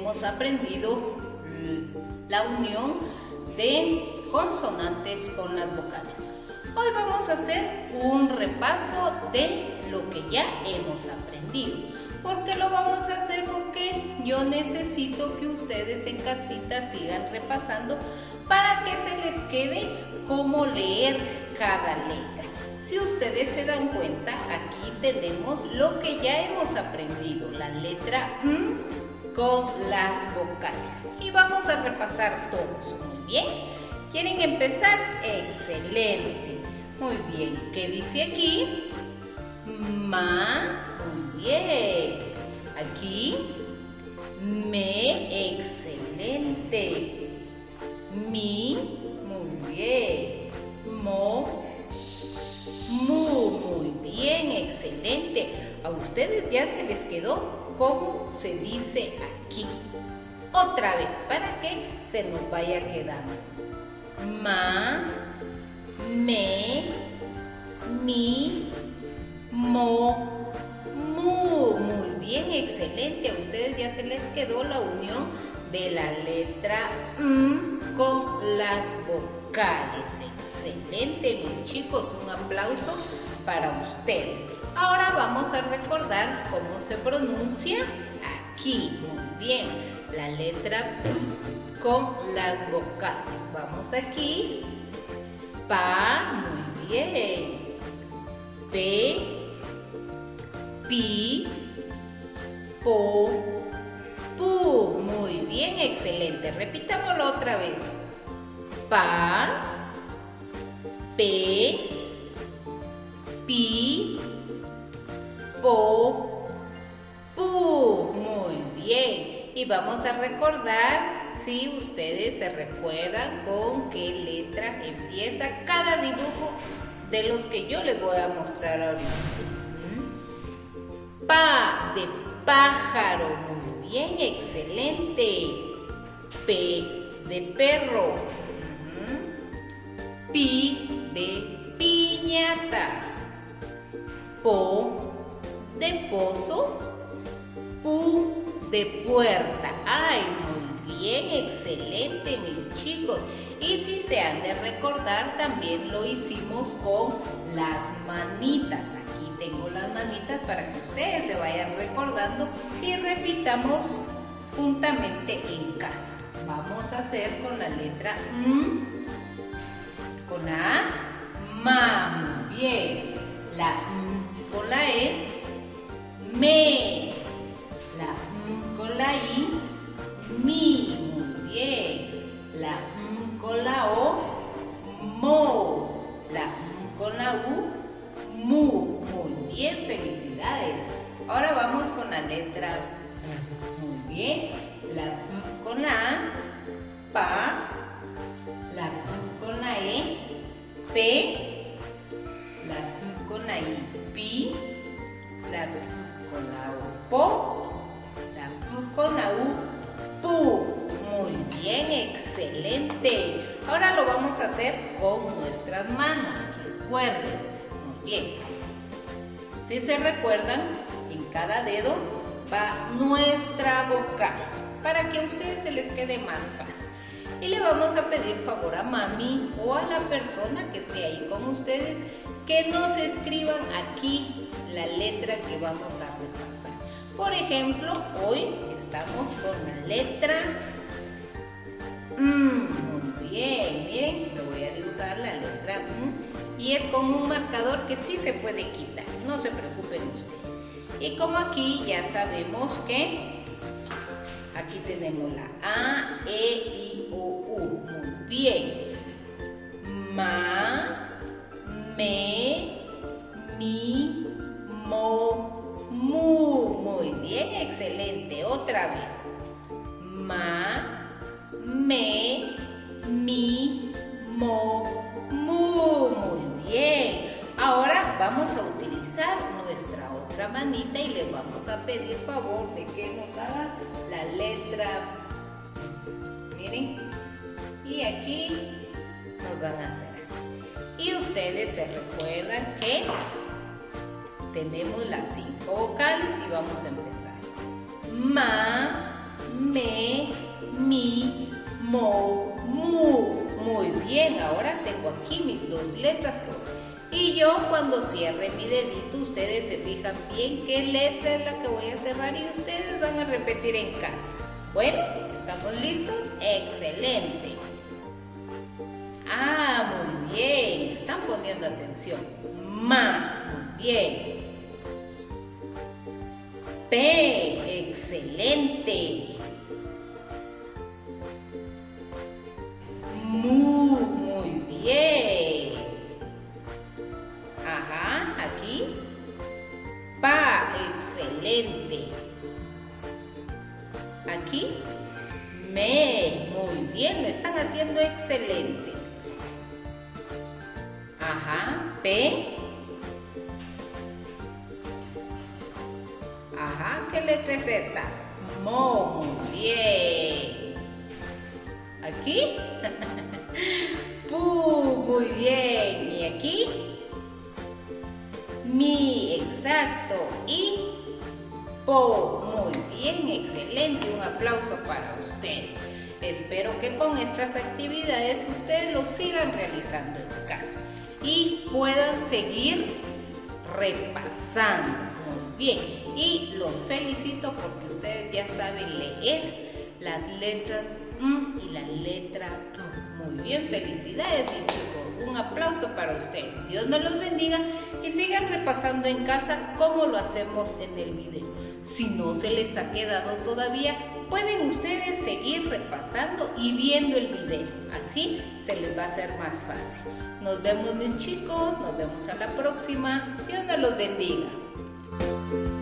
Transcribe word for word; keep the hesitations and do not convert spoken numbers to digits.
hemos aprendido la unión de consonantes con las vocales. Hoy vamos a hacer un repaso de lo que ya hemos aprendido. ¿Por qué lo vamos a hacer? Porque yo necesito que ustedes en casita sigan repasando para que se les quede cómo leer cada letra. Si ustedes se dan cuenta, aquí tenemos lo que ya hemos aprendido, la letra M con las vocales. Y vamos a repasar todos. Muy bien. ¿Quieren empezar? Excelente. Muy bien. ¿Qué dice aquí? Ma. Muy bien. Aquí. Me. Excelente. Mi. Muy bien. Mo. Mu. Muy bien. Excelente. A ustedes ya se les quedó cómo se dice aquí. Otra vez, para que se nos vaya quedando. Ma, me, mi, mo, mu. Muy bien, excelente. A ustedes ya se les quedó la unión de la letra M con las vocales. Excelente, mis chicos. Un aplauso para ustedes. Ahora vamos a recordar cómo se pronuncia aquí. Muy bien. La letra P con las vocales. Vamos aquí. Pa, muy bien. P, pi, po, pu. Muy bien, excelente. Repitámoslo otra vez. Pa, pe, pi, po, pu. Muy bien. Y vamos a recordar, si ustedes se recuerdan, con qué letra empieza cada dibujo de los que yo les voy a mostrar ahorita. Pa de pájaro, muy bien, excelente. P de perro. Pi de piñata. Po de pozo. Pu de puerta. Ay, muy bien, excelente, mis chicos. Y si se han de recordar, también lo hicimos con las manitas. Aquí tengo las manitas para que ustedes se vayan recordando y repitamos juntamente en casa. Vamos a hacer con la letra M, con la A, ma. Muy bien. La M con la E, me. La M con la I, mi. Muy bien. La M con la O, mo. La M con la U, mu. Muy bien, felicidades. Ahora vamos con la letra P. Muy bien. La P con la A, pa. La P con la E, pe. La P con la I, pi. La P con la O, po. Con la U, pu. Muy bien, excelente. Ahora lo vamos a hacer con nuestras manos. Recuerden. Muy bien. Si se recuerdan, en cada dedo va nuestra vocal para que a ustedes se les quede más fácil. Y le vamos a pedir favor a mami o a la persona que esté ahí con ustedes que nos escriban aquí la letra que vamos a repasar. Por ejemplo, hoy estamos con la letra M. Muy bien, miren, le voy a dibujar la letra M y es con un marcador que sí se puede quitar, no se preocupen ustedes. Y como aquí ya sabemos que aquí tenemos la A, E, I, O, U. Muy bien. Ma, me, mi, mo, mu. Muy bien, excelente. Otra vez. Ma, me, mi, mo, mu. Muy bien. Ahora vamos a utilizar nuestra otra manita y les vamos a pedir favor de que nos haga la letra. Miren. Y aquí nos van a hacer. Y ustedes se recuerdan que tenemos las cinco vocales y vamos a empezar. Ma, me, dejo aquí mis dos letras. Y yo cuando cierre mi dedito, ustedes se fijan bien qué letra es la que voy a cerrar y ustedes van a repetir en casa. Bueno, ¿estamos listos? ¡Excelente! Ah, muy bien, están poniendo atención. Ma, muy bien. P, excelente. Mu, muy bien. Ajá, aquí. Pa, excelente. Aquí. Me, muy bien, lo están haciendo excelente. Ajá, P. Ajá, ¿qué letra es esta? Mo, muy bien. Aquí. Pu, muy bien. ¿Y aquí? Mi, exacto. Y po, muy bien, excelente. Un aplauso para ustedes. Espero que con estas actividades ustedes lo sigan realizando en casa y puedan seguir repasando. Muy bien, y los felicito porque ustedes ya saben leer las letras M y la letra P. Muy bien, felicidades mis chicos, un aplauso para ustedes. Dios me los bendiga y sigan repasando en casa como lo hacemos en el video. Si no se les ha quedado todavía, pueden ustedes seguir repasando y viendo el video. Así se les va a hacer más fácil. Nos vemos mis chicos, nos vemos a la próxima. Dios me los bendiga.